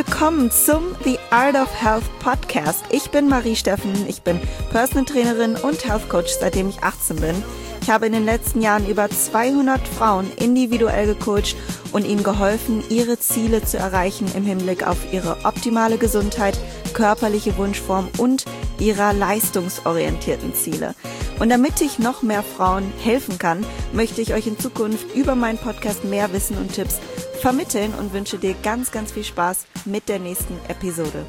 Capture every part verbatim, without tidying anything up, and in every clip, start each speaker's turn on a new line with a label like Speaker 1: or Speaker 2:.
Speaker 1: willkommen zum The Art of Health Podcast. Ich bin Marie Steffen, ich bin Personal Trainerin und Health Coach, seitdem ich achtzehn bin. Ich habe in den letzten Jahren über zweihundert Frauen individuell gecoacht und ihnen geholfen, ihre Ziele zu erreichen im Hinblick auf ihre optimale Gesundheit, körperliche Wunschform und ihrer leistungsorientierten Ziele. Und damit ich noch mehr Frauen helfen kann, möchte ich euch in Zukunft über meinen Podcast mehr Wissen und Tipps vermitteln und wünsche dir ganz, ganz viel Spaß mit der nächsten Episode.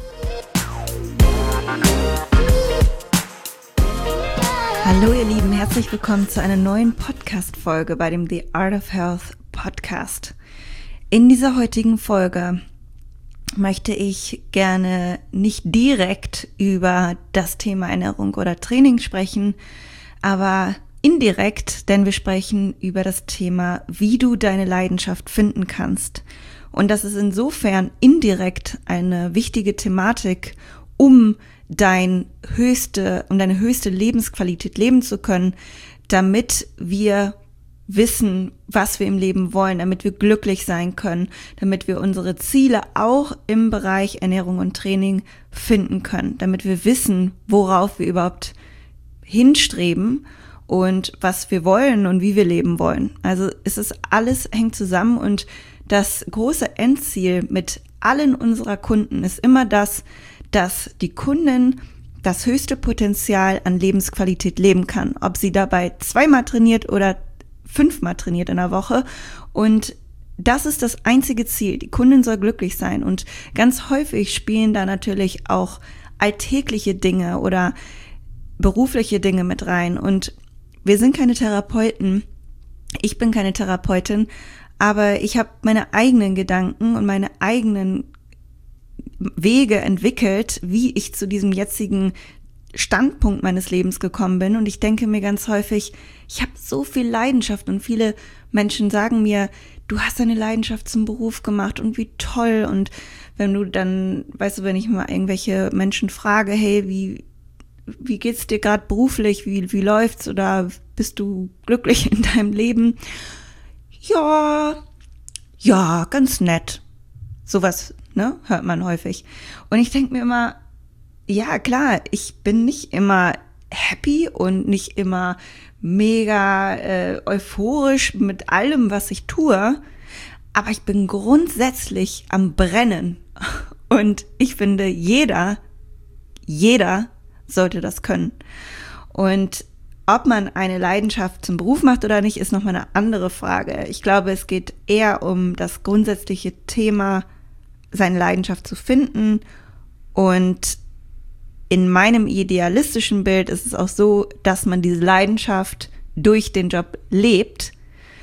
Speaker 1: Hallo ihr Lieben, herzlich willkommen zu einer neuen Podcast-Folge bei dem The Art of Health Podcast. In dieser heutigen Folge möchte ich gerne nicht direkt über das Thema Ernährung oder Training sprechen, aber indirekt, denn wir sprechen über das Thema, wie du deine Leidenschaft finden kannst. Und das ist insofern indirekt eine wichtige Thematik, um dein höchste, um deine höchste Lebensqualität leben zu können, damit wir wissen, was wir im Leben wollen, damit wir glücklich sein können, damit wir unsere Ziele auch im Bereich Ernährung und Training finden können, damit wir wissen, worauf wir überhaupt hinstreben und was wir wollen und wie wir leben wollen. Also es ist alles hängt zusammen und das große Endziel mit allen unserer Kunden ist immer das, dass die Kundin das höchste Potenzial an Lebensqualität leben kann, ob sie dabei zweimal trainiert oder fünfmal trainiert in der Woche. Und das ist das einzige Ziel. Die Kundin soll glücklich sein. Und ganz häufig spielen da natürlich auch alltägliche Dinge oder berufliche Dinge mit rein. Und wir sind keine Therapeuten. Ich bin keine Therapeutin, aber ich habe meine eigenen Gedanken und meine eigenen Wege entwickelt, wie ich zu diesem jetzigen Standpunkt meines Lebens gekommen bin. Und ich denke mir ganz häufig, ich habe so viel Leidenschaft und viele Menschen sagen mir, du hast deine Leidenschaft zum Beruf gemacht und wie toll. Und wenn du dann, weißt du, wenn ich mal irgendwelche Menschen frage, hey, wie wie geht's dir gerade beruflich, wie wie läuft's oder bist du glücklich in deinem Leben? Ja, ja, ganz nett. Sowas, ne, hört man häufig. Und ich denke mir immer, ja, klar, ich bin nicht immer happy und nicht immer mega äh, euphorisch mit allem, was ich tue, aber ich bin grundsätzlich am Brennen. Und ich finde, jeder, jeder sollte das können. Und ob man eine Leidenschaft zum Beruf macht oder nicht, ist nochmal eine andere Frage. Ich glaube, es geht eher um das grundsätzliche Thema, seine Leidenschaft zu finden. Und in meinem idealistischen Bild ist es auch so, dass man diese Leidenschaft durch den Job lebt.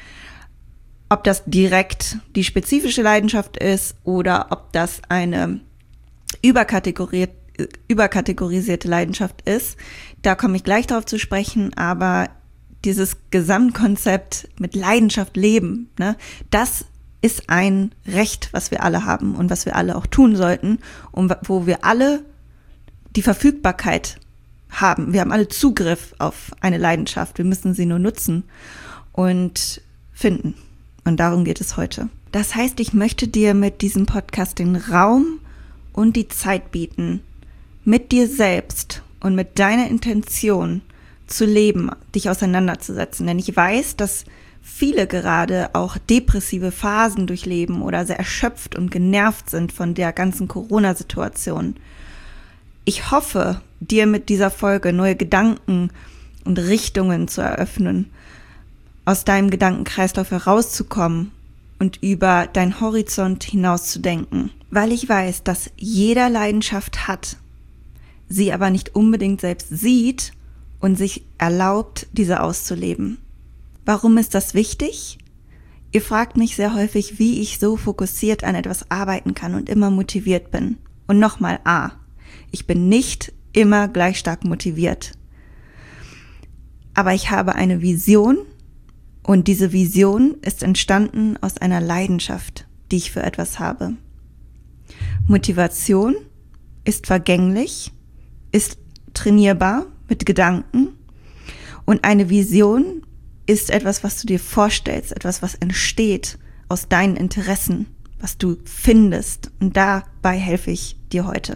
Speaker 1: Ob das direkt die spezifische Leidenschaft ist oder ob das eine überkategorierte, überkategorisierte Leidenschaft ist, da komme ich gleich drauf zu sprechen, aber dieses Gesamtkonzept mit Leidenschaft leben, ne, das ist ein Recht, was wir alle haben und was wir alle auch tun sollten und wo wir alle die Verfügbarkeit haben. Wir haben alle Zugriff auf eine Leidenschaft. Wir müssen sie nur nutzen und finden. Und darum geht es heute. Das heißt, ich möchte dir mit diesem Podcast den Raum und die Zeit bieten, mit dir selbst und mit deiner Intention zu leben, dich auseinanderzusetzen. Denn ich weiß, dass viele gerade auch depressive Phasen durchleben oder sehr erschöpft und genervt sind von der ganzen Corona-Situation. Ich hoffe, dir mit dieser Folge neue Gedanken und Richtungen zu eröffnen, aus deinem Gedankenkreislauf herauszukommen und über deinen Horizont hinauszudenken. Weil ich weiß, dass jeder Leidenschaft hat, sie aber nicht unbedingt selbst sieht und sich erlaubt, diese auszuleben. Warum ist das wichtig? Ihr fragt mich sehr häufig, wie ich so fokussiert an etwas arbeiten kann und immer motiviert bin. Und nochmal A, ich bin nicht immer gleich stark motiviert. Aber ich habe eine Vision und diese Vision ist entstanden aus einer Leidenschaft, die ich für etwas habe. Motivation ist vergänglich, ist trainierbar mit Gedanken und eine Vision ist etwas, was du dir vorstellst, etwas, was entsteht aus deinen Interessen, was du findest. Und dabei helfe ich dir heute.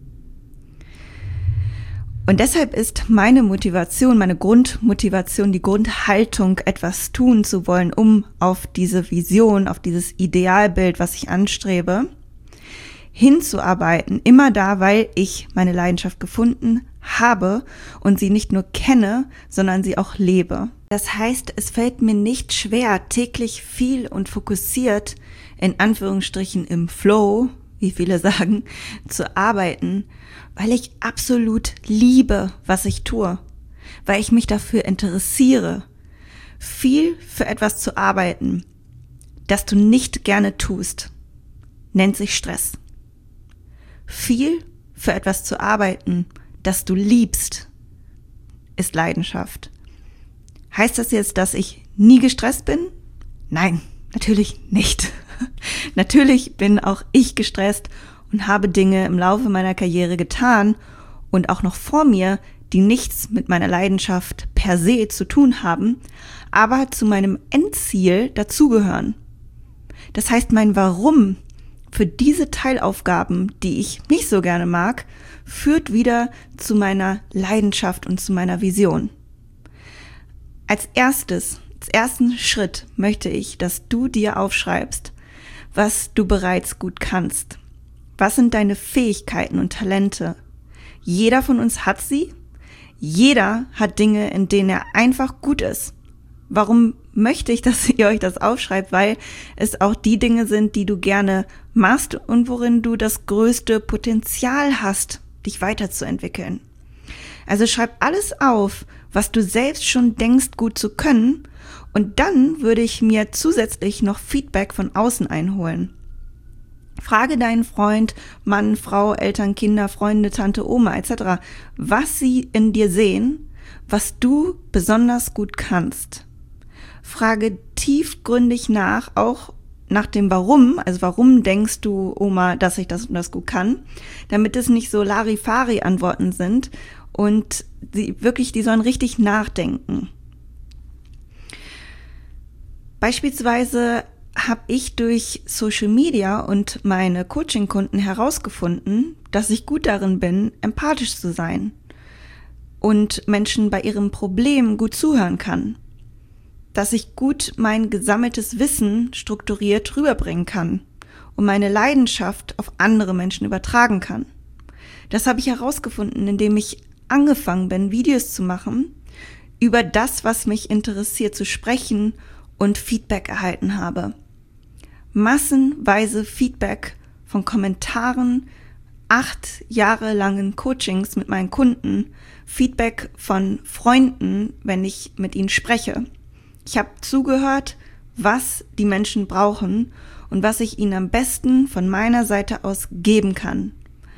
Speaker 1: Und deshalb ist meine Motivation, meine Grundmotivation, die Grundhaltung, etwas tun zu wollen, um auf diese Vision, auf dieses Idealbild, was ich anstrebe, hinzuarbeiten, immer da, weil ich meine Leidenschaft gefunden habe und sie nicht nur kenne, sondern sie auch lebe. Das heißt, es fällt mir nicht schwer, täglich viel und fokussiert, in Anführungsstrichen im Flow, wie viele sagen, zu arbeiten, weil ich absolut liebe, was ich tue, weil ich mich dafür interessiere, viel für etwas zu arbeiten, das du nicht gerne tust, nennt sich Stress. Viel für etwas zu arbeiten, das du liebst, ist Leidenschaft. Heißt das jetzt, dass ich nie gestresst bin? Nein, natürlich nicht. Natürlich bin auch ich gestresst und habe Dinge im Laufe meiner Karriere getan und auch noch vor mir, die nichts mit meiner Leidenschaft per se zu tun haben, aber zu meinem Endziel dazugehören. Das heißt, mein Warum für diese Teilaufgaben, die ich nicht so gerne mag, führt wieder zu meiner Leidenschaft und zu meiner Vision. Als erstes, als ersten Schritt möchte ich, dass du dir aufschreibst, was du bereits gut kannst. Was sind deine Fähigkeiten und Talente? Jeder von uns hat sie. Jeder hat Dinge, in denen er einfach gut ist. Warum möchte ich, dass ihr euch das aufschreibt? Weil es auch die Dinge sind, die du gerne machst und worin du das größte Potenzial hast, dich weiterzuentwickeln. Also schreib alles auf, was du selbst schon denkst, gut zu können, und dann würde ich mir zusätzlich noch Feedback von außen einholen. Frage deinen Freund, Mann, Frau, Eltern, Kinder, Freunde, Tante, Oma et cetera, was sie in dir sehen, was du besonders gut kannst. Frage tiefgründig nach, auch nach dem Warum, also warum denkst du, Oma, dass ich das und das gut kann, damit es nicht so Larifari-Antworten sind und sie wirklich, die sollen richtig nachdenken. Beispielsweise habe ich durch Social Media und meine Coaching-Kunden herausgefunden, dass ich gut darin bin, empathisch zu sein und Menschen bei ihrem Problem gut zuhören kann. Dass ich gut mein gesammeltes Wissen strukturiert rüberbringen kann und meine Leidenschaft auf andere Menschen übertragen kann. Das habe ich herausgefunden, indem ich angefangen bin, Videos zu machen, über das, was mich interessiert, zu sprechen und Feedback erhalten habe. Massenweise Feedback von Kommentaren, acht Jahre langen Coachings mit meinen Kunden, Feedback von Freunden, wenn ich mit ihnen spreche. Ich habe zugehört, was die Menschen brauchen und was ich ihnen am besten von meiner Seite aus geben kann.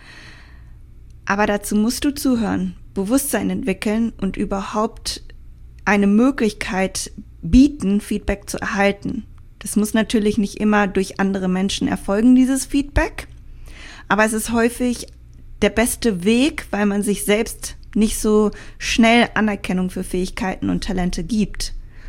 Speaker 1: Aber dazu musst du zuhören, Bewusstsein entwickeln und überhaupt eine Möglichkeit bieten, Feedback zu erhalten. Das muss natürlich nicht immer durch andere Menschen erfolgen, dieses Feedback, aber es ist häufig der beste Weg, weil man sich selbst nicht so schnell Anerkennung für Fähigkeiten und Talente gibt.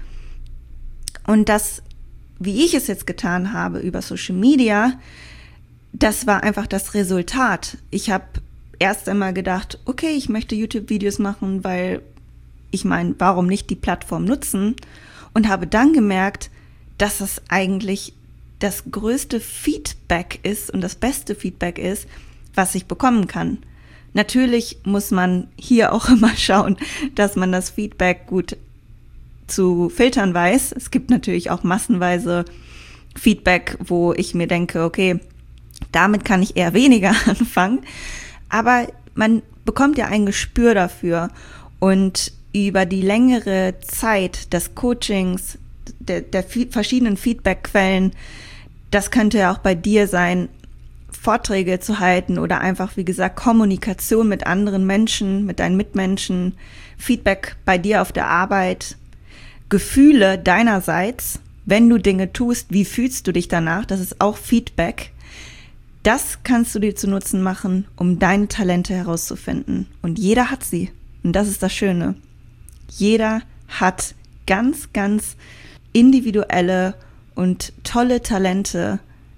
Speaker 1: Und das, wie ich es jetzt getan habe über Social Media, das war einfach das Resultat. Ich habe erst einmal gedacht, okay, ich möchte YouTube-Videos machen, weil ich meine, warum nicht die Plattform nutzen? Und habe dann gemerkt, dass es eigentlich das größte Feedback ist und das beste Feedback ist, was ich bekommen kann. Natürlich muss man hier auch immer schauen, dass man das Feedback gut zu filtern weiß. Es gibt natürlich auch massenweise Feedback, wo ich mir denke, okay, damit kann ich eher weniger anfangen. Aber man bekommt ja ein Gespür dafür und über die längere Zeit des Coachings, der, der verschiedenen Feedbackquellen, das könnte ja auch bei dir sein, Vorträge zu halten oder einfach, wie gesagt, Kommunikation mit anderen Menschen, mit deinen Mitmenschen, Feedback bei dir auf der Arbeit, Gefühle deinerseits, wenn du Dinge tust, wie fühlst du dich danach, das ist auch Feedback. Das kannst du dir zu Nutzen machen, um deine Talente herauszufinden. Und jeder hat sie. Und das ist das Schöne. Jeder hat ganz, ganz individuelle und tolle Talente,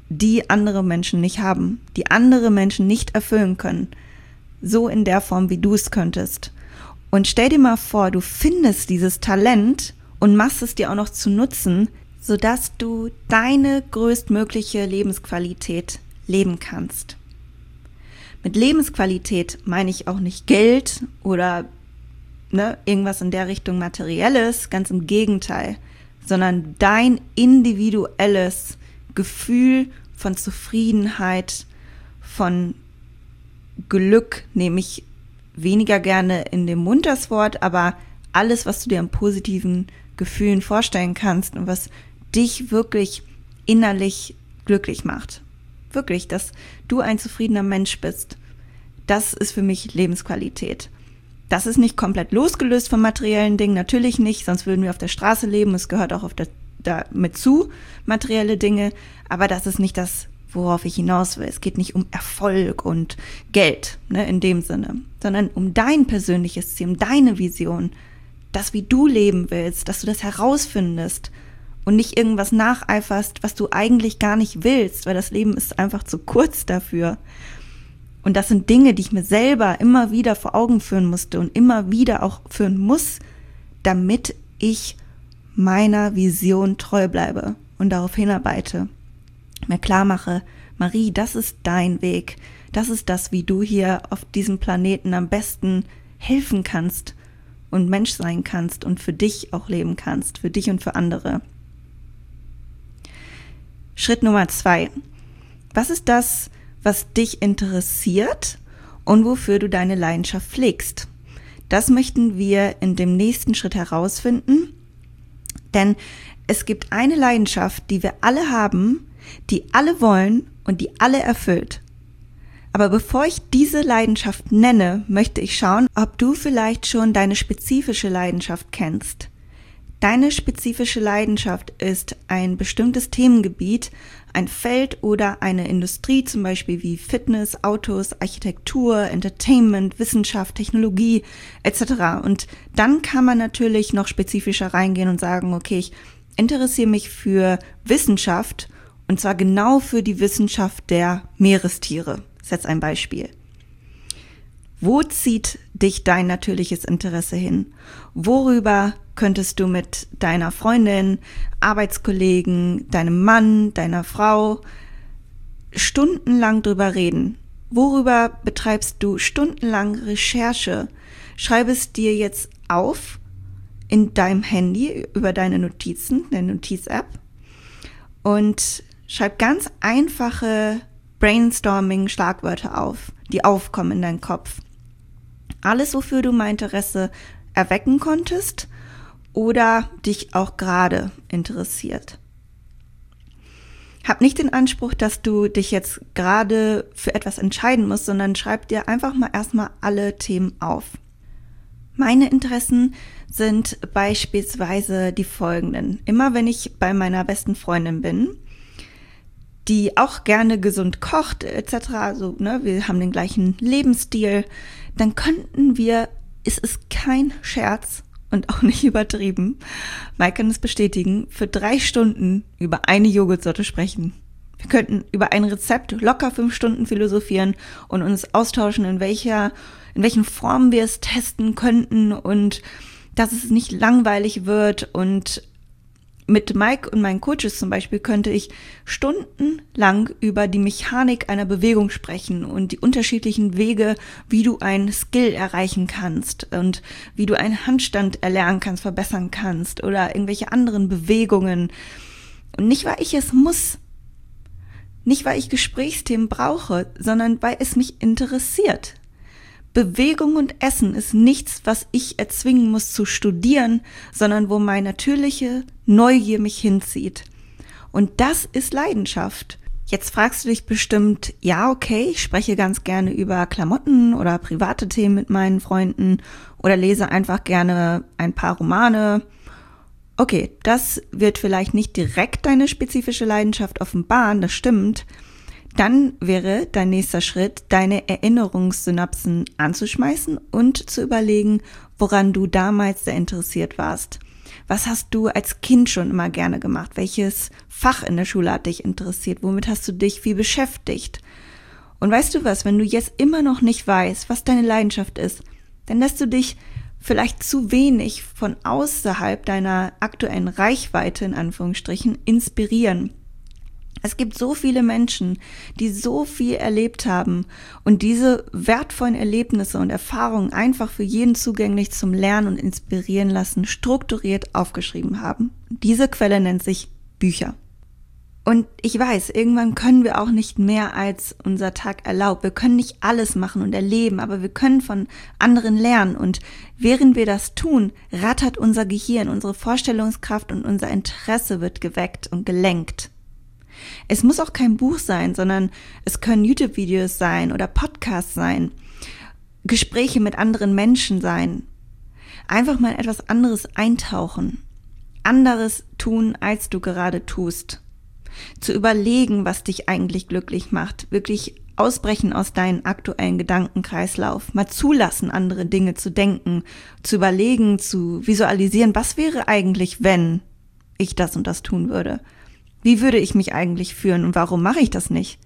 Speaker 1: die andere Menschen nicht haben, die andere Menschen nicht erfüllen können. So in der Form, wie du es könntest. Und stell dir mal vor, du findest dieses Talent und machst es dir auch noch zu nutzen, sodass du deine größtmögliche Lebensqualität leben kannst. Mit Lebensqualität meine ich auch nicht Geld oder ne, irgendwas in der Richtung Materielles, ganz im Gegenteil, sondern dein individuelles Gefühl von Zufriedenheit, von Glück, nehme ich weniger gerne in den Mund das Wort, aber alles, was du dir an positiven Gefühlen vorstellen kannst und was dich wirklich innerlich glücklich macht. Wirklich, dass du ein zufriedener Mensch bist. Das ist für mich Lebensqualität. Das ist nicht komplett losgelöst von materiellen Dingen, natürlich nicht, sonst würden wir auf der Straße leben. Es gehört auch auf der, da mit zu, materielle Dinge, aber das ist nicht das, worauf ich hinaus will. Es geht nicht um Erfolg und Geld, ne, in dem Sinne, sondern um dein persönliches Ziel, um deine Vision, das, wie du leben willst, dass du das herausfindest und nicht irgendwas nacheiferst, was du eigentlich gar nicht willst, weil das Leben ist einfach zu kurz dafür. Und das sind Dinge, die ich mir selber immer wieder vor Augen führen musste und immer wieder auch führen muss, damit ich meiner Vision treu bleibe und darauf hinarbeite. Mir klar mache, Marie, das ist dein Weg. Das ist das, wie du hier auf diesem Planeten am besten helfen kannst und Mensch sein kannst und für dich auch leben kannst, für dich und für andere. Schritt Nummer zwei. Was ist das, was dich interessiert und wofür du deine Leidenschaft pflegst? Das möchten wir in dem nächsten Schritt herausfinden, denn es gibt eine Leidenschaft, die wir alle haben, die alle wollen und die alle erfüllt. Aber bevor ich diese Leidenschaft nenne, möchte ich schauen, ob du vielleicht schon deine spezifische Leidenschaft kennst. Deine spezifische Leidenschaft ist ein bestimmtes Themengebiet, ein Feld oder eine Industrie, zum Beispiel wie Fitness, Autos, Architektur, Entertainment, Wissenschaft, Technologie et cetera. Und dann kann man natürlich noch spezifischer reingehen und sagen, okay, ich interessiere mich für Wissenschaft und zwar genau für die Wissenschaft der Meerestiere. Das ist jetzt ein Beispiel. Wo zieht dich dein natürliches Interesse hin? Worüber könntest du mit deiner Freundin, Arbeitskollegen, deinem Mann, deiner Frau stundenlang drüber reden? Worüber betreibst du stundenlang Recherche? Schreib es dir jetzt auf in deinem Handy über deine Notizen, deine Notiz-App und schreib ganz einfache Brainstorming-Schlagwörter auf, die aufkommen in deinen Kopf. Alles, wofür du mein Interesse erwecken konntest oder dich auch gerade interessiert. Hab nicht den Anspruch, dass du dich jetzt gerade für etwas entscheiden musst, sondern schreib dir einfach mal erstmal alle Themen auf. Meine Interessen sind beispielsweise die folgenden. Immer wenn ich bei meiner besten Freundin bin, die auch gerne gesund kocht et cetera, also ne, wir haben den gleichen Lebensstil, dann könnten wir, es ist kein Scherz und auch nicht übertrieben, Mike kann es bestätigen, für drei Stunden über eine Joghurtsorte sprechen. Wir könnten über ein Rezept locker fünf Stunden philosophieren und uns austauschen, in welcher, in welchen Formen wir es testen könnten und dass es nicht langweilig wird. Und mit Mike und meinen Coaches zum Beispiel könnte ich stundenlang über die Mechanik einer Bewegung sprechen und die unterschiedlichen Wege, wie du einen Skill erreichen kannst und wie du einen Handstand erlernen kannst, verbessern kannst oder irgendwelche anderen Bewegungen. Und nicht, weil ich es muss, nicht, weil ich Gesprächsthemen brauche, sondern weil es mich interessiert. Bewegung und Essen ist nichts, was ich erzwingen muss zu studieren, sondern wo meine natürliche Neugier mich hinzieht. Und das ist Leidenschaft. Jetzt fragst du dich bestimmt, ja, okay, ich spreche ganz gerne über Klamotten oder private Themen mit meinen Freunden oder lese einfach gerne ein paar Romane. Okay, das wird vielleicht nicht direkt deine spezifische Leidenschaft offenbaren, das stimmt. Dann wäre dein nächster Schritt, deine Erinnerungssynapsen anzuschmeißen und zu überlegen, woran du damals sehr interessiert warst. Was hast du als Kind schon immer gerne gemacht? Welches Fach in der Schule hat dich interessiert? Womit hast du dich viel beschäftigt? Und weißt du was, wenn du jetzt immer noch nicht weißt, was deine Leidenschaft ist, dann lässt du dich vielleicht zu wenig von außerhalb deiner aktuellen Reichweite, in Anführungsstrichen, inspirieren. Es gibt so viele Menschen, die so viel erlebt haben und diese wertvollen Erlebnisse und Erfahrungen einfach für jeden zugänglich zum Lernen und Inspirieren lassen, strukturiert aufgeschrieben haben. Diese Quelle nennt sich Bücher. Und ich weiß, irgendwann können wir auch nicht mehr, als unser Tag erlaubt. Wir können nicht alles machen und erleben, aber wir können von anderen lernen. Und während wir das tun, rattert unser Gehirn, unsere Vorstellungskraft und unser Interesse wird geweckt und gelenkt. Es muss auch kein Buch sein, sondern es können YouTube-Videos sein oder Podcasts sein, Gespräche mit anderen Menschen sein. Einfach mal etwas anderes eintauchen, anderes tun, als du gerade tust. Zu überlegen, was dich eigentlich glücklich macht, wirklich ausbrechen aus deinem aktuellen Gedankenkreislauf, mal zulassen, andere Dinge zu denken, zu überlegen, zu visualisieren, was wäre eigentlich, wenn ich das und das tun würde? Wie würde ich mich eigentlich fühlen und warum mache ich das nicht?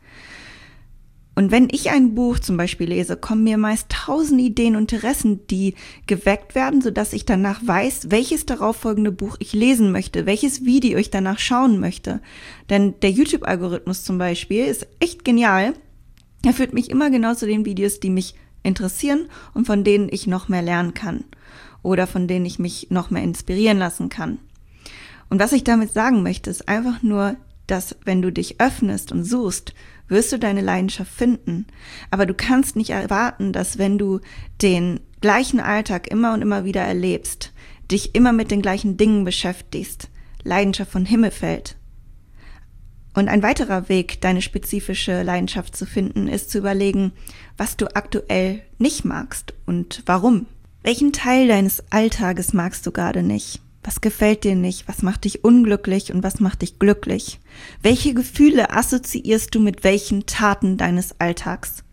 Speaker 1: Und wenn ich ein Buch zum Beispiel lese, kommen mir meist tausend Ideen und Interessen, die geweckt werden, sodass ich danach weiß, welches darauffolgende Buch ich lesen möchte, welches Video ich danach schauen möchte. Denn der YouTube-Algorithmus zum Beispiel ist echt genial. Er führt mich immer genau zu den Videos, die mich interessieren und von denen ich noch mehr lernen kann oder von denen ich mich noch mehr inspirieren lassen kann. Und was ich damit sagen möchte, ist einfach nur, dass wenn du dich öffnest und suchst, wirst du deine Leidenschaft finden. Aber du kannst nicht erwarten, dass wenn du den gleichen Alltag immer und immer wieder erlebst, dich immer mit den gleichen Dingen beschäftigst, Leidenschaft vom Himmel fällt. Und ein weiterer Weg, deine spezifische Leidenschaft zu finden, ist zu überlegen, was du aktuell nicht magst und warum. Welchen Teil deines Alltages magst du gerade nicht? Was gefällt dir nicht? Was macht dich unglücklich und was macht dich glücklich? Welche Gefühle assoziierst du mit welchen Taten deines Alltags?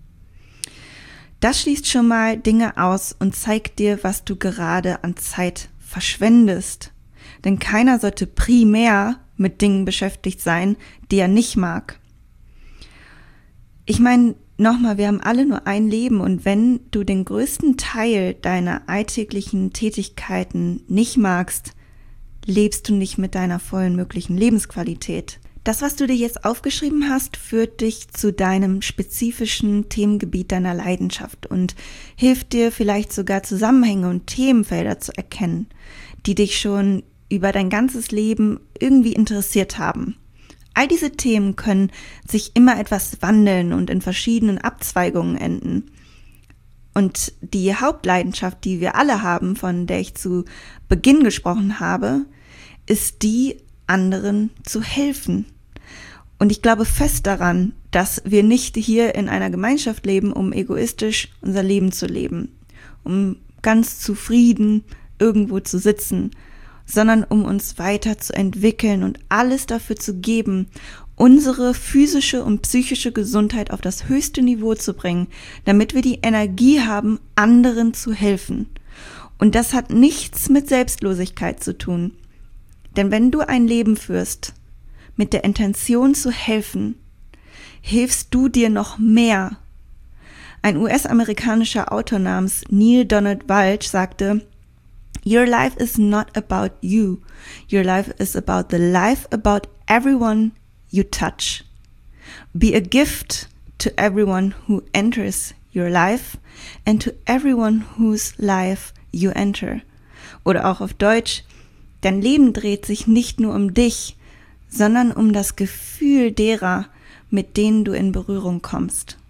Speaker 1: Das schließt schon mal Dinge aus und zeigt dir, was du gerade an Zeit verschwendest. Denn keiner sollte primär mit Dingen beschäftigt sein, die er nicht mag. Ich meine, nochmal, wir haben alle nur ein Leben und wenn du den größten Teil deiner alltäglichen Tätigkeiten nicht magst, lebst du nicht mit deiner vollen möglichen Lebensqualität. Das, was du dir jetzt aufgeschrieben hast, führt dich zu deinem spezifischen Themengebiet deiner Leidenschaft und hilft dir vielleicht sogar Zusammenhänge und Themenfelder zu erkennen, die dich schon über dein ganzes Leben irgendwie interessiert haben. All diese Themen können sich immer etwas wandeln und in verschiedenen Abzweigungen enden. Und die Hauptleidenschaft, die wir alle haben, von der ich zu Beginn gesprochen habe, ist die, anderen zu helfen. Und ich glaube fest daran, dass wir nicht hier in einer Gemeinschaft leben, um egoistisch unser Leben zu leben, um ganz zufrieden irgendwo zu sitzen, sondern um uns weiterzuentwickeln und alles dafür zu geben, unsere physische und psychische Gesundheit auf das höchste Niveau zu bringen, damit wir die Energie haben, anderen zu helfen. Und das hat nichts mit Selbstlosigkeit zu tun. Denn wenn du ein Leben führst, mit der Intention zu helfen, hilfst du dir noch mehr. Ein U S-amerikanischer Autor namens Neale Donald Walsch sagte, "Your life is not about you. Your life is about the life about everyone you touch. Be a gift to everyone who enters your life and to everyone whose life you enter." Oder auch auf Deutsch, dein Leben dreht sich nicht nur um dich, sondern um das Gefühl derer, mit denen du in Berührung kommst.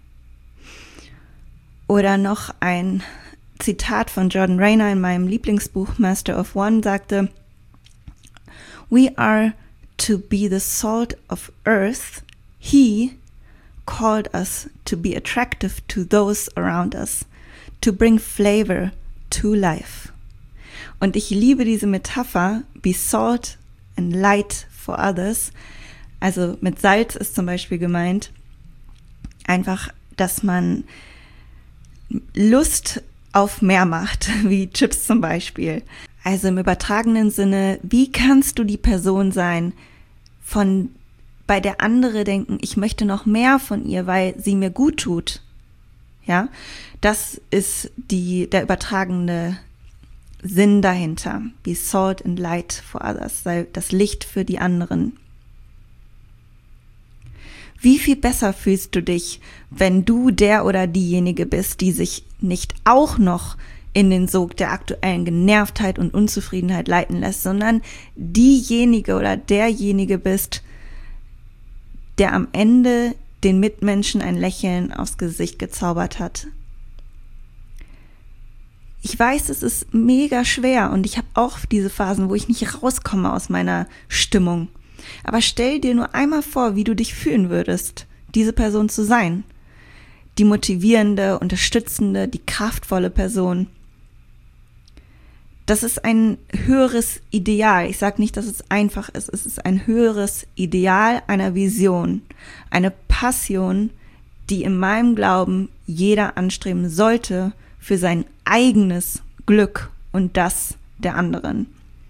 Speaker 1: Oder noch ein Zitat von Jordan Raynor in meinem Lieblingsbuch Master of One sagte, "We are to be the salt of earth. He called us to be attractive to those around us, to bring flavor to life." Und ich liebe diese Metapher, be salt and light for others. Also mit Salz ist zum Beispiel gemeint, einfach, dass man Lust auf mehr macht, wie Chips zum Beispiel. Also im übertragenen Sinne, wie kannst du die Person sein, von bei der andere denken, ich möchte noch mehr von ihr, weil sie mir gut tut. Ja, das ist die, der übertragene Sinn dahinter. Be salt and light for others, sei das Licht für die anderen. Wie viel besser fühlst du dich, wenn du der oder diejenige bist, die sich nicht auch noch in den Sog der aktuellen Genervtheit und Unzufriedenheit leiten lässt, sondern diejenige oder derjenige bist, der am Ende den Mitmenschen ein Lächeln aufs Gesicht gezaubert hat. Ich weiß, es ist mega schwer und ich habe auch diese Phasen, wo ich nicht rauskomme aus meiner Stimmung. Aber stell dir nur einmal vor, wie du dich fühlen würdest, diese Person zu sein. Die motivierende, unterstützende, die kraftvolle Person. Das ist ein höheres Ideal. Ich sage nicht, dass es einfach ist. Es ist ein höheres Ideal einer Vision. Eine Passion, die in meinem Glauben jeder anstreben sollte für sein eigenes Glück und das der anderen.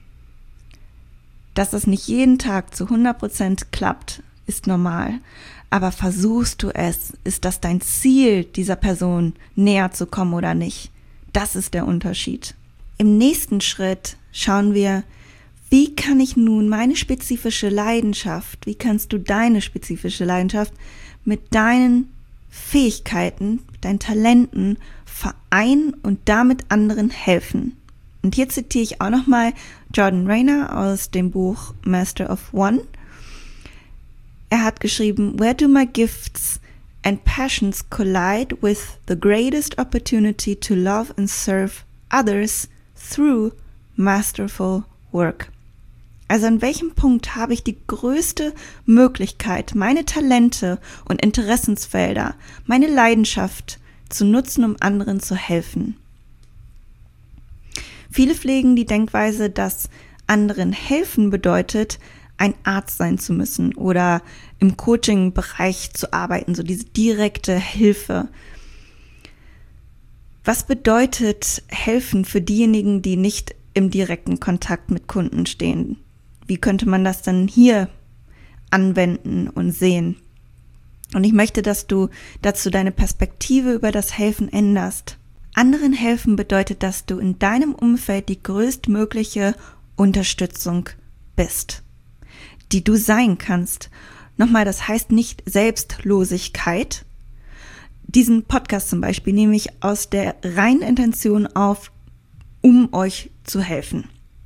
Speaker 1: Dass das nicht jeden Tag zu hundert Prozent klappt, ist normal. Aber versuchst du es, ist das dein Ziel, dieser Person näher zu kommen oder nicht? Das ist der Unterschied. Im nächsten Schritt schauen wir, wie kann ich nun meine spezifische Leidenschaft, wie kannst du deine spezifische Leidenschaft mit deinen Fähigkeiten, deinen Talenten vereinen und damit anderen helfen. Und hier zitiere ich auch nochmal Jordan Rayner aus dem Buch Master of One. Er hat geschrieben, Where do my gifts and passions collide with the greatest opportunity to love and serve others through masterful work. Also an welchem Punkt habe ich die größte Möglichkeit, meine Talente und Interessensfelder, meine Leidenschaft zu nutzen, um anderen zu helfen? Viele pflegen die Denkweise, dass anderen helfen bedeutet, ein Arzt sein zu müssen oder im Coaching-Bereich zu arbeiten, so diese direkte Hilfe. Was bedeutet helfen für diejenigen, die nicht im direkten Kontakt mit Kunden stehen? Wie könnte man das dann hier anwenden und sehen? Und ich möchte, dass du dazu deine Perspektive über das Helfen änderst. Anderen helfen bedeutet, dass du in deinem Umfeld die größtmögliche Unterstützung bist, die du sein kannst. Nochmal, das heißt nicht Selbstlosigkeit. Diesen Podcast zum Beispiel nehme ich aus der reinen Intention auf, um euch zu helfen.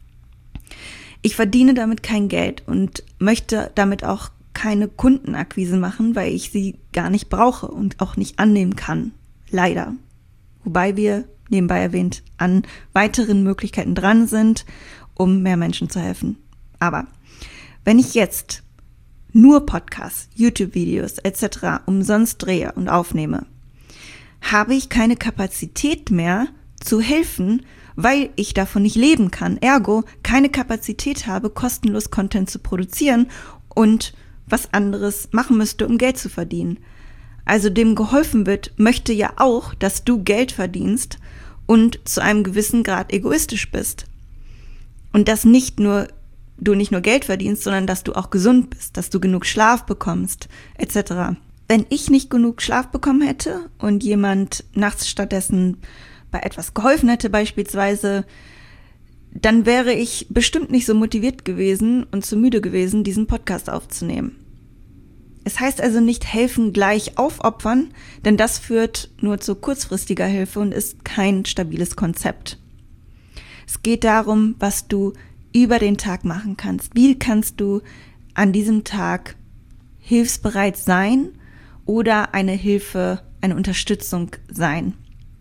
Speaker 1: Ich verdiene damit kein Geld und möchte damit auch keine Kundenakquise machen, weil ich sie gar nicht brauche und auch nicht annehmen kann. Leider. Wobei wir, nebenbei erwähnt, an weiteren Möglichkeiten dran sind, um mehr Menschen zu helfen. Aber wenn ich jetzt nur Podcasts, YouTube-Videos et cetera umsonst drehe und aufnehme, habe ich keine Kapazität mehr zu helfen, weil ich davon nicht leben kann. Ergo keine Kapazität habe, kostenlos Content zu produzieren und was anderes machen müsste, um Geld zu verdienen. Also dem geholfen wird, möchte ja auch, dass du Geld verdienst und zu einem gewissen Grad egoistisch bist. Und dass nicht nur du nicht nur Geld verdienst, sondern dass du auch gesund bist, dass du genug Schlaf bekommst, et cetera. Wenn ich nicht genug Schlaf bekommen hätte und jemand nachts stattdessen bei etwas geholfen hätte beispielsweise, dann wäre ich bestimmt nicht so motiviert gewesen und zu müde gewesen, diesen Podcast aufzunehmen. Es heißt also nicht helfen gleich aufopfern, denn das führt nur zu kurzfristiger Hilfe und ist kein stabiles Konzept. Es geht darum, was du über den Tag machen kannst. Wie kannst du an diesem Tag hilfsbereit sein oder eine Hilfe, eine Unterstützung sein?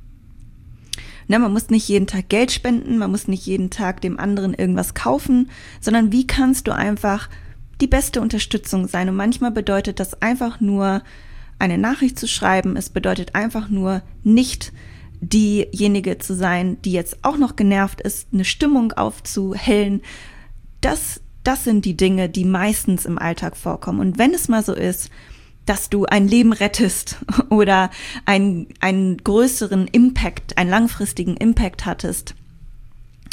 Speaker 1: Na, man muss nicht jeden Tag Geld spenden, man muss nicht jeden Tag dem anderen irgendwas kaufen, sondern wie kannst du einfach die beste Unterstützung sein? Und manchmal bedeutet das einfach nur, eine Nachricht zu schreiben. Es bedeutet einfach nur, nicht diejenige zu sein, die jetzt auch noch genervt ist, eine Stimmung aufzuhellen. Das, das sind die Dinge, die meistens im Alltag vorkommen. Und wenn es mal so ist, dass du ein Leben rettest oder einen, einen größeren Impact, einen langfristigen Impact hattest,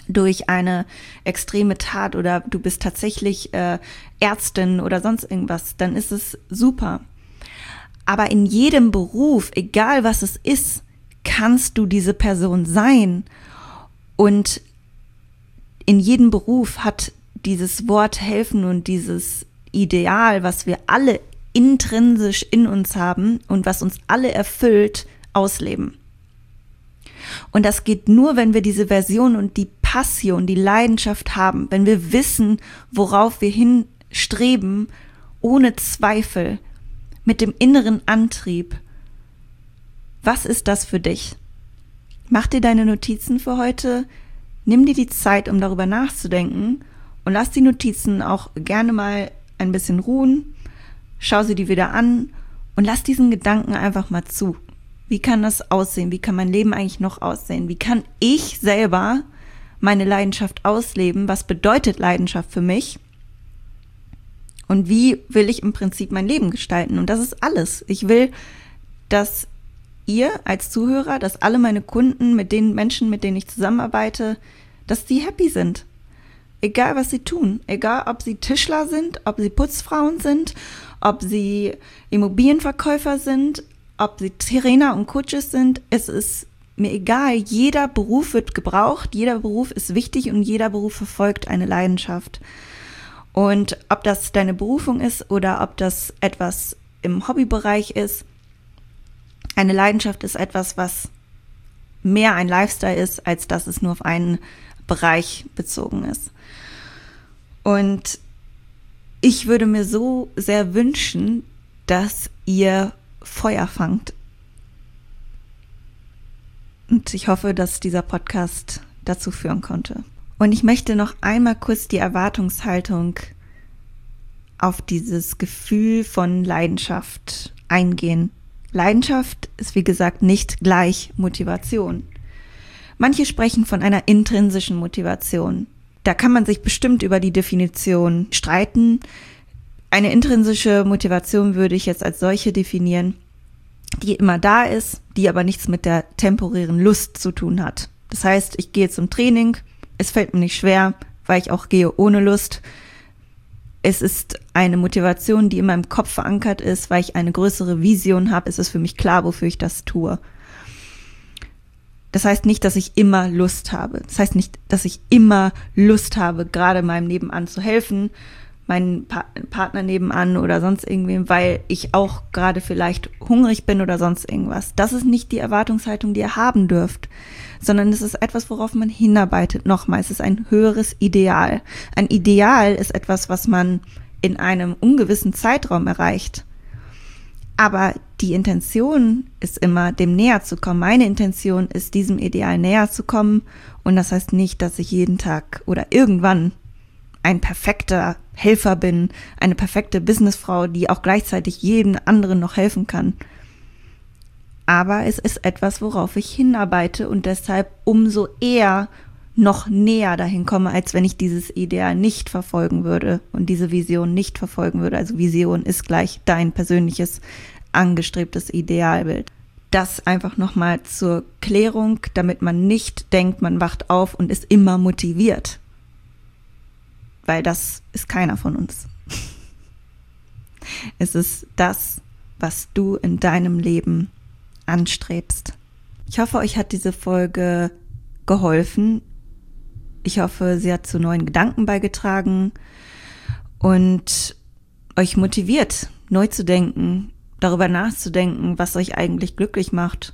Speaker 1: durch eine extreme Tat oder du bist tatsächlich äh, Ärztin oder sonst irgendwas, dann ist es super. Aber in jedem Beruf, egal was es ist, kannst du diese Person sein. Und in jedem Beruf hat dieses Wort helfen und dieses Ideal, was wir alle intrinsisch in uns haben und was uns alle erfüllt, ausleben. Und das geht nur, wenn wir diese Version und die Passion, die Leidenschaft haben, wenn wir wissen, worauf wir hinstreben, ohne Zweifel, mit dem inneren Antrieb. Was ist das für dich? Mach dir deine Notizen für heute, nimm dir die Zeit, um darüber nachzudenken und lass die Notizen auch gerne mal ein bisschen ruhen, schau sie dir wieder an und lass diesen Gedanken einfach mal zu. Wie kann das aussehen? Wie kann mein Leben eigentlich noch aussehen? Wie kann ich selber meine Leidenschaft ausleben? Was bedeutet Leidenschaft für mich? Und wie will ich im Prinzip mein Leben gestalten? Und das ist alles. Ich will, dass ihr als Zuhörer, dass alle meine Kunden, mit den Menschen, mit denen ich zusammenarbeite, dass die happy sind. Egal, was sie tun. Egal, ob sie Tischler sind, ob sie Putzfrauen sind, ob sie Immobilienverkäufer sind, ob sie Trainer und Coaches sind. Es ist mir egal. Jeder Beruf wird gebraucht. Jeder Beruf ist wichtig und jeder Beruf verfolgt eine Leidenschaft. Und ob das deine Berufung ist oder ob das etwas im Hobbybereich ist, eine Leidenschaft ist etwas, was mehr ein Lifestyle ist, als dass es nur auf einen Bereich bezogen ist. Und ich würde mir so sehr wünschen, dass ihr Feuer fangt. Und ich hoffe, dass dieser Podcast dazu führen konnte. Und ich möchte noch einmal kurz die Erwartungshaltung auf dieses Gefühl von Leidenschaft eingehen. Leidenschaft ist, wie gesagt, nicht gleich Motivation. Manche sprechen von einer intrinsischen Motivation. Da kann man sich bestimmt über die Definition streiten. Eine intrinsische Motivation würde ich jetzt als solche definieren, die immer da ist, die aber nichts mit der temporären Lust zu tun hat. Das heißt, ich gehe zum Training, es fällt mir nicht schwer, weil ich auch gehe ohne Lust. Es ist eine Motivation, die in meinem Kopf verankert ist, weil ich eine größere Vision habe. Es ist für mich klar, wofür ich das tue. Das heißt nicht, dass ich immer Lust habe. Das heißt nicht, dass ich immer Lust habe, gerade meinem Nebenan zu helfen, meinen pa- Partner nebenan oder sonst irgendwem, weil ich auch gerade vielleicht hungrig bin oder sonst irgendwas. Das ist nicht die Erwartungshaltung, die ihr haben dürft, sondern es ist etwas, worauf man hinarbeitet. Nochmal, es ist ein höheres Ideal. Ein Ideal ist etwas, was man in einem ungewissen Zeitraum erreicht. Aber die Intention ist immer, dem näher zu kommen. Meine Intention ist, diesem Ideal näher zu kommen. Und das heißt nicht, dass ich jeden Tag oder irgendwann ein perfekter Helfer bin, eine perfekte Businessfrau, die auch gleichzeitig jedem anderen noch helfen kann. Aber es ist etwas, worauf ich hinarbeite und deshalb umso eher noch näher dahin komme, als wenn ich dieses Ideal nicht verfolgen würde und diese Vision nicht verfolgen würde. Also Vision ist gleich dein persönliches angestrebtes Idealbild. Das einfach nochmal zur Klärung, damit man nicht denkt, man wacht auf und ist immer motiviert. Weil das ist keiner von uns. Es ist das, was du in deinem Leben anstrebst. Ich hoffe, euch hat diese Folge geholfen. Ich hoffe, sie hat zu neuen Gedanken beigetragen und euch motiviert, neu zu denken, darüber nachzudenken, was euch eigentlich glücklich macht,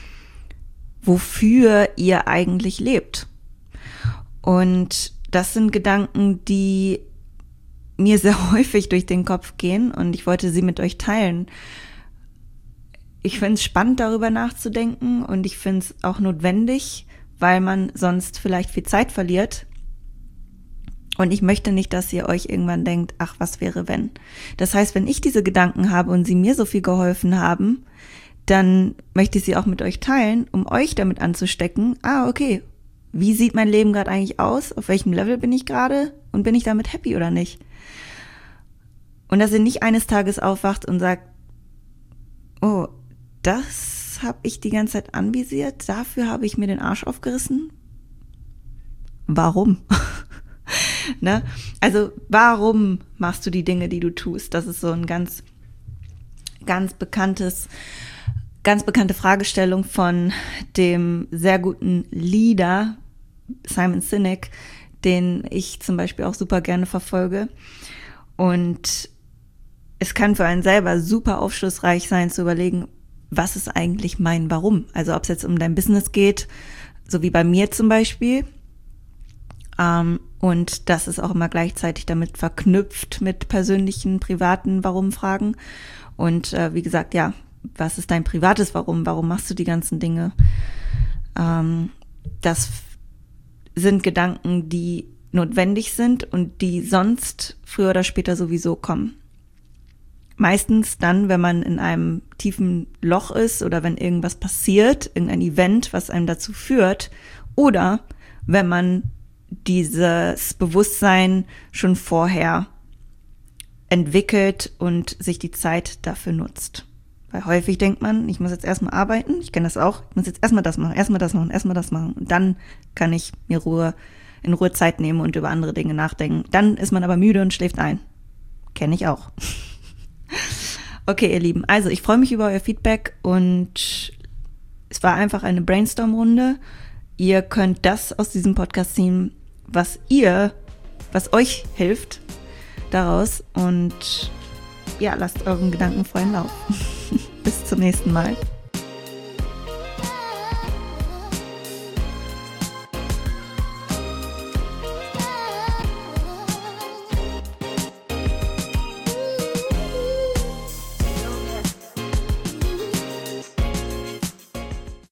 Speaker 1: wofür ihr eigentlich lebt. Und das sind Gedanken, die mir sehr häufig durch den Kopf gehen und ich wollte sie mit euch teilen. Ich finde es spannend, darüber nachzudenken und ich finde es auch notwendig, weil man sonst vielleicht viel Zeit verliert. Und ich möchte nicht, dass ihr euch irgendwann denkt, ach, was wäre wenn? Das heißt, wenn ich diese Gedanken habe und sie mir so viel geholfen haben, dann möchte ich sie auch mit euch teilen, um euch damit anzustecken. Ah, okay. Wie sieht mein Leben gerade eigentlich aus? Auf welchem Level bin ich gerade? Und bin ich damit happy oder nicht? Und dass ihr nicht eines Tages aufwacht und sagt, oh, das habe ich die ganze Zeit anvisiert, dafür habe ich mir den Arsch aufgerissen. warum? Ne? Also warum machst du die Dinge, die du tust? Das ist so ein ganz, ganz bekanntes, ganz bekannte Fragestellung von dem sehr guten Leader Simon Sinek, den ich zum Beispiel auch super gerne verfolge. Und es kann für einen selber super aufschlussreich sein, zu überlegen, was ist eigentlich mein Warum? Also ob es jetzt um dein Business geht, so wie bei mir zum Beispiel. Ähm, und das ist auch immer gleichzeitig damit verknüpft mit persönlichen, privaten Warum-Fragen. Und äh, wie gesagt, ja, was ist dein privates Warum? Warum machst du die ganzen Dinge? Ähm, das sind Gedanken, die notwendig sind und die sonst früher oder später sowieso kommen. Meistens dann, wenn man in einem tiefen Loch ist oder wenn irgendwas passiert, irgendein Event, was einem dazu führt, oder wenn man dieses Bewusstsein schon vorher entwickelt und sich die Zeit dafür nutzt. Weil häufig denkt man, ich muss jetzt erstmal arbeiten, ich kenne das auch, ich muss jetzt erstmal das machen, erstmal das machen, erstmal das machen und dann kann ich mir Ruhe, in Ruhe Zeit nehmen und über andere Dinge nachdenken. Dann ist man aber müde und schläft ein. Kenne ich auch. Okay, ihr Lieben, also ich freue mich über euer Feedback und es war einfach eine Brainstorm-Runde. Ihr könnt das aus diesem Podcast ziehen, was ihr, was euch hilft daraus und ja, lasst euren Gedanken freien Lauf. Bis zum nächsten Mal.